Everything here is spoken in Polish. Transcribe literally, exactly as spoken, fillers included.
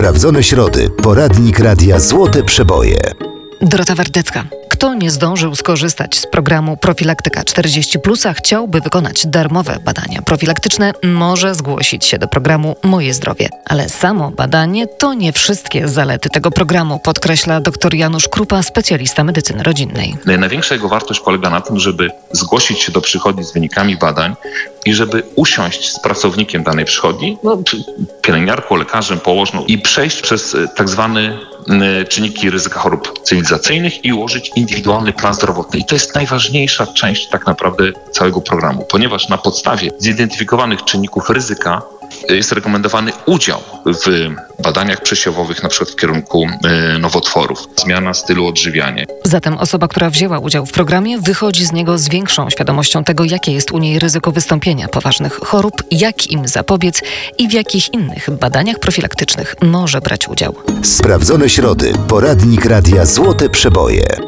Sprawdzone środy. Poradnik Radia Złote Przeboje. Dorota Wardecka. Kto nie zdążył skorzystać z programu Profilaktyka czterdzieści plus, a chciałby wykonać darmowe badania profilaktyczne, może zgłosić się do programu Moje Zdrowie. Ale samo badanie to nie wszystkie zalety tego programu, podkreśla dr Janusz Krupa, specjalista medycyny rodzinnej. Największa jego wartość polega na tym, żeby zgłosić się do przychodni z wynikami badań i żeby usiąść z pracownikiem danej przychodni, no, pielęgniarką, lekarzem, położną i przejść przez tak zwane czynniki ryzyka chorób cywilizacyjnych i ułożyć indywidualny plan zdrowotny. I to jest najważniejsza część tak naprawdę całego programu, ponieważ na podstawie zidentyfikowanych czynników ryzyka jest rekomendowany udział w badaniach przesiewowych, na przykład w kierunku y, nowotworów, zmiana stylu odżywiania. Zatem osoba, która wzięła udział w programie, wychodzi z niego z większą świadomością tego, jakie jest u niej ryzyko wystąpienia poważnych chorób, jak im zapobiec i w jakich innych badaniach profilaktycznych może brać udział. Sprawdzone środy. Poradnik Radia Złote Przeboje.